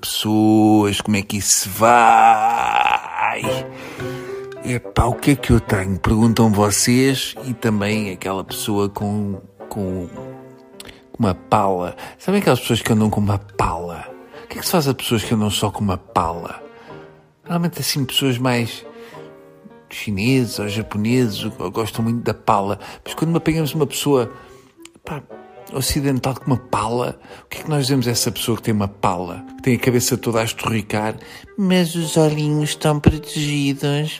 pessoas, como é que isso vai? Epá, o que é que eu tenho? Perguntam vocês e também aquela pessoa com uma pala. Sabem aquelas pessoas que andam com uma pala? O que é que se faz a pessoas que andam só com uma pala? Normalmente assim pessoas mais chineses ou japoneses gostam muito da pala. Mas quando apanhamos uma pessoa ocidental com uma pala, o que é que nós dizemos a essa pessoa que tem uma pala? Que tem a cabeça toda a estorricar, mas os olhinhos estão protegidos.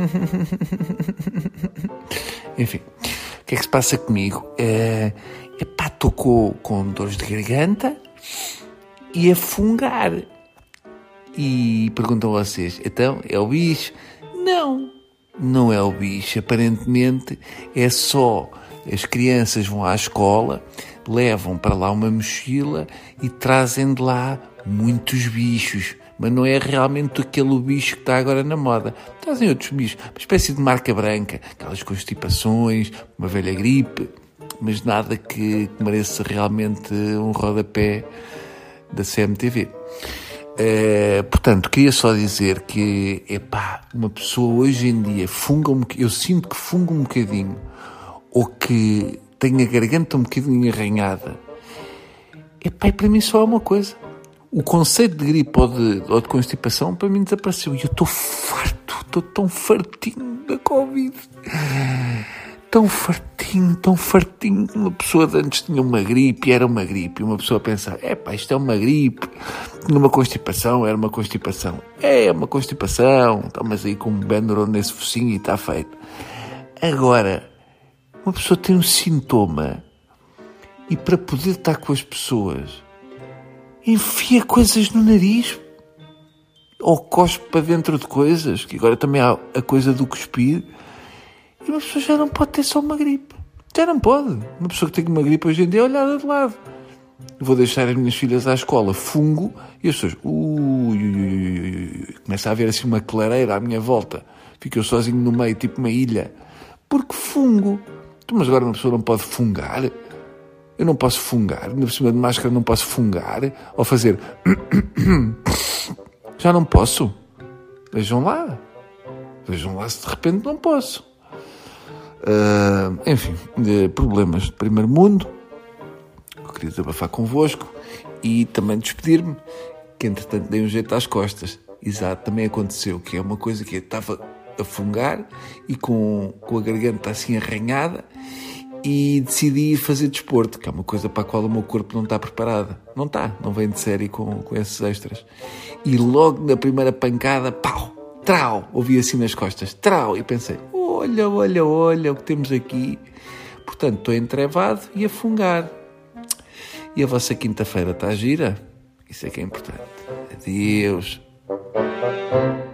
Enfim, o que é que se passa comigo? Estou com dores de garganta e a fungar. E perguntam vocês, então, é o bicho? Não é o bicho. Aparentemente é só as crianças vão à escola, levam para lá uma mochila e trazem de lá muitos bichos. Mas não é realmente aquele bicho que está agora na moda. Trazem outros bichos, uma espécie de marca branca, aquelas constipações, uma velha gripe, mas nada que mereça realmente um rodapé da CMTV. Portanto, queria só dizer que, uma pessoa hoje em dia eu sinto que funga um bocadinho, ou que tem a garganta um bocadinho arranhada. E para mim só há uma coisa. O conceito de gripe ou de constipação, para mim, desapareceu. E eu estou tão fartinho da Covid. Tão fartinho. Uma pessoa de antes tinha uma gripe, era uma gripe. E uma pessoa pensa, isto é uma gripe. Tinha uma constipação, era uma constipação. É uma constipação. Estamos aí com um Benuron nesse focinho e está feito. Agora, uma pessoa tem um sintoma e para poder estar com as pessoas enfia coisas no nariz ou cospe para dentro de coisas, que agora também há a coisa do cuspir, e uma pessoa já não pode ter só uma gripe. Já não pode. Uma pessoa que tem uma gripe hoje em dia é olhada de lado. Eu vou deixar as minhas filhas à escola, fungo, e as pessoas, começa a haver assim uma clareira à minha volta. Fico eu sozinho no meio, tipo uma ilha, porque fungo. Mas agora uma pessoa não pode fungar? Eu não posso fungar? Por cima de máscara não posso fungar? Ou fazer... Já não posso? Vejam lá se de repente não posso. Enfim, problemas de primeiro mundo. Eu queria desabafar convosco e também despedir-me, que entretanto dei um jeito às costas. Exato, também aconteceu, que é uma coisa que eu estava a fungar e com a garganta assim arranhada, e decidi ir fazer desporto, que é uma coisa para a qual o meu corpo não está preparado. Não vem de série com esses extras. E logo na primeira pancada, pau, trau, ouvi assim nas costas, trau, e pensei, olha o que temos aqui. Portanto, estou entrevado e a fungar. E a vossa quinta-feira está gira? Isso é que é importante. Adeus.